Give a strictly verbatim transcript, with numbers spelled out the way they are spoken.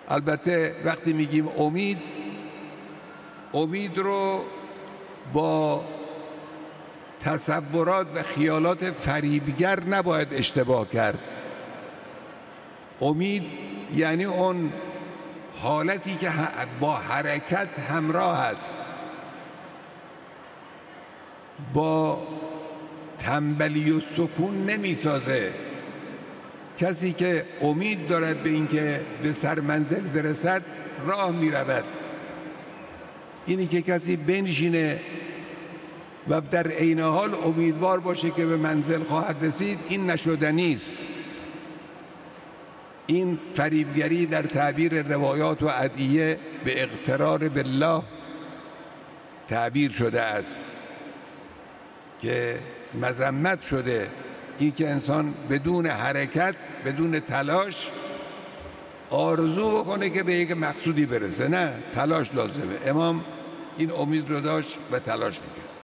البته وقتی میگیم امید، امید رو با تصورات و خیالات فریبگر نباید اشتباه کرد. امید یعنی اون حالتی که با حرکت همراه است، با تنبلی و سکون نمیسازه. کسی که امید دارد به اینکه به سر منزل برسد راه میرود. اینی که کسی بنشینه و در عین حال امیدوار باشه که به منزل خواهد رسید، این نشدنی است. این فریبگری در تعبیر روایات و ادعیه به اقترار بالله تعبیر شده است که مذمت شده. این که انسان بدون حرکت، بدون تلاش آرزو بکنه که به یک مقصودی برسه، نه، تلاش لازمه. امام این امید رو داشت و تلاش میکرد.